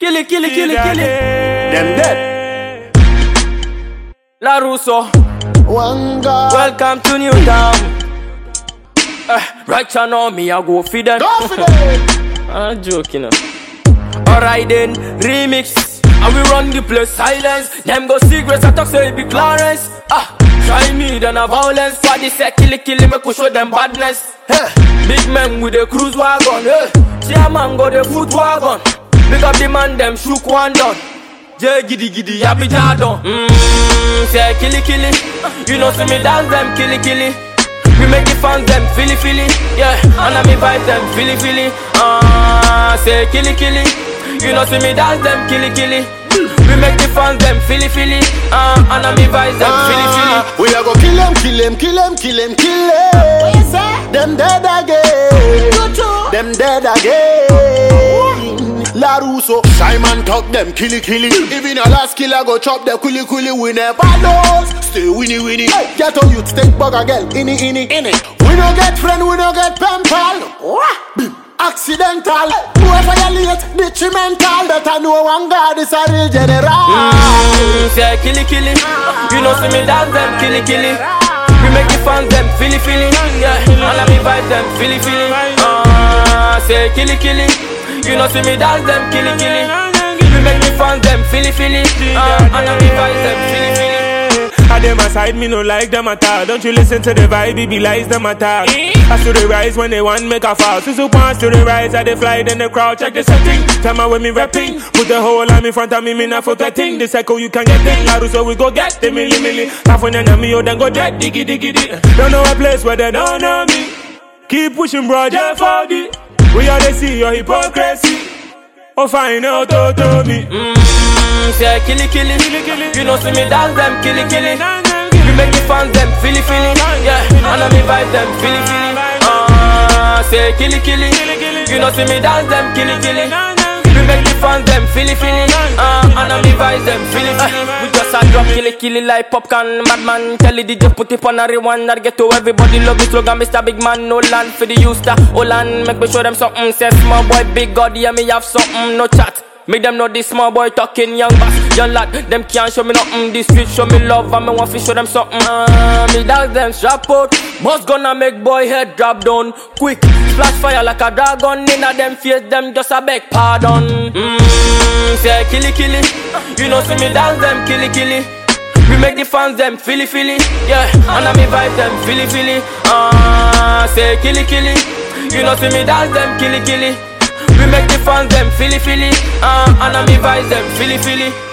Kill it. Them dead. La Russo. One God. Welcome to New Town. Right now, me I go feed them. Go for them. I'm joking. Alright then, remix. And we run the place silence. Them go secrets, I talk say it be Clarence. Try me, then a violence. For the say kill it, make we show them badness. Big men with the cruise wagon. Chairman go the foot wagon. Big up the man, them shook one down. J giddy, happy jadon. Say kill it. You know see me dance them kill it. We make the fans them feel it. Yeah, and I me vibe them feel it. Say kill it. You know see me dance them kill it. We make the fans them feel it. And I me vibe them feel it. We a go kill them. What you say? Them dead again. Them dead again. La Russo, Simon talk them kill it. Even a last killer go chop the kuli. We never lose. Stay winnie. Get on you take bugger girl. In it. We no get friend, we no get pen pal. Accidental. Whoever violate detrimental. That I know one God is a real general. Say kill it. You know see me dance them kill it. We make the fans them feel it. Yeah, and I me vibe them feel it. Say kill it. You know see me dance them kill it. We make the fans them feel it. And I me vibe them feel it. I them aside, me no like them at all. Don't you listen to the vibe, it be lies them at all. As to the rise when they want make a fall. So once to the rise, I they fly, then the crowd check the setting. Time out when me rapping, put the whole arm in front of me, me not for that thing. The cycle you can get thing, so we go get the milli. Half when you me, then go dead, diggy. Don't know a place where they don't know me. Keep pushing, bro, just for the. We are they see your hypocrisy. Oh, find out to me. Say kill it. You know see me dance them kill it. We make the fans them feel it. Yeah, and I me vibe them feel it. Say kill it. You know see me dance them kill it. We make the fans them feel it. And I me vibe them feel it. We just a drop kill it like popcorn. Madman tell the DJ put it on a rewind. I get to everybody love me slogan Mr. Big Man. No land for the youth star. Holland make me show them something. Say small boy big God yeah me have something. No chat. Make them know this small boy talking young bass, young lad. Them can't show me nothing. This street show me love and me want to show them something. Me dance them strap out. Boss gonna make boy head drop down quick. Flash fire like a dragon. Inna them face them just a beg pardon. Say kill it. You know see me dance them kill it. We make the fans them feel it. Yeah, and I me vibe them feel it. Say kill it. You know see me dance them kill it. We make the fans them feel it. And I me vibe them feel it.